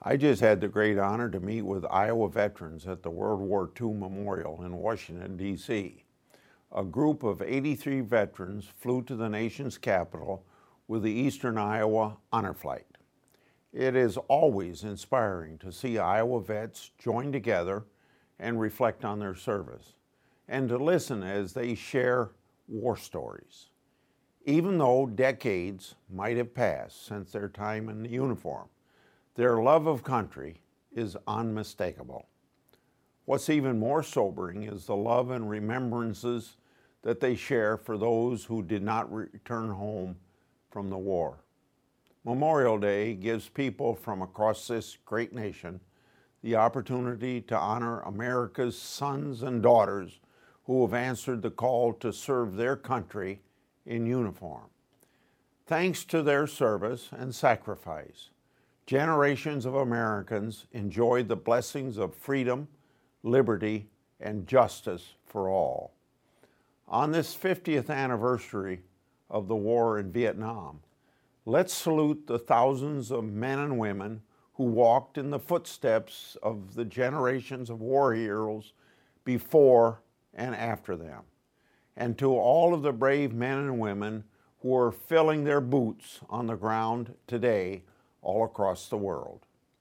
I just had the great honor to meet with Iowa veterans at the World War II Memorial in Washington, D.C. A group of 83 veterans flew to the nation's capital with the Eastern Iowa Honor Flight. It is always inspiring to see Iowa vets join together and reflect on their service, and to listen as they share war stories. Even though decades might have passed since their time in the uniform, their love of country is unmistakable. What's even more sobering is the love and remembrances that they share for those who did not return home from the war. Memorial Day gives people from across this great nation the opportunity to honor America's sons and daughters who have answered the call to serve their country in uniform. Thanks to their service and sacrifice, generations of Americans enjoyed the blessings of freedom, liberty, and justice for all. On this 50th anniversary of the war in Vietnam, let's salute the thousands of men and women who walked in the footsteps of the generations of war heroes before and after them, and to all of the brave men and women who are filling their boots on the ground today all across the world.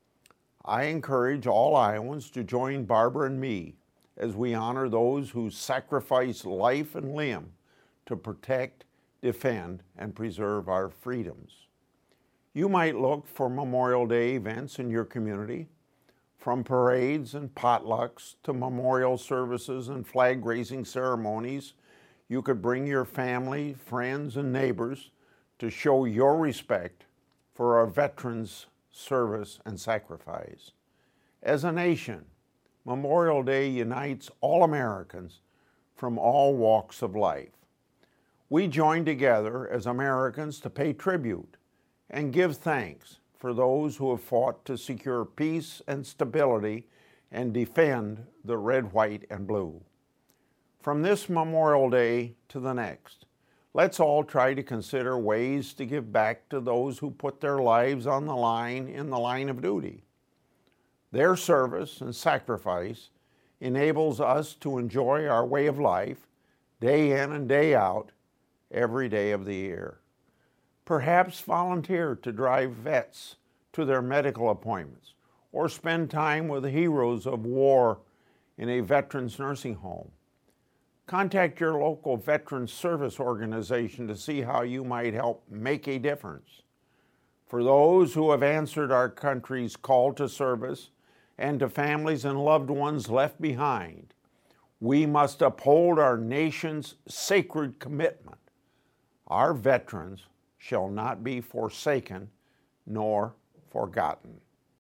I encourage all Iowans to join Barbara and me as we honor those who sacrifice life and limb to protect, defend, and preserve our freedoms. You might look for Memorial Day events in your community, from parades and potlucks to memorial services and flag-raising ceremonies. You could bring your family, friends, and neighbors to show your respect for our veterans' service and sacrifice. As a nation, Memorial Day unites all Americans from all walks of life. We join together as Americans to pay tribute and give thanks for those who have fought to secure peace and stability and defend the red, white, and blue. From this Memorial Day to the next, let's all try to consider ways to give back to those who put their lives on the line in the line of duty. Their service and sacrifice enables us to enjoy our way of life day in and day out, every day of the year. Perhaps volunteer to drive vets to their medical appointments, or spend time with the heroes of war in a veterans nursing home. Contact your local veterans service organization to see how you might help make a difference. For those who have answered our country's call to service, and to families and loved ones left behind, we must uphold our nation's sacred commitment. Our veterans shall not be forsaken nor forgotten.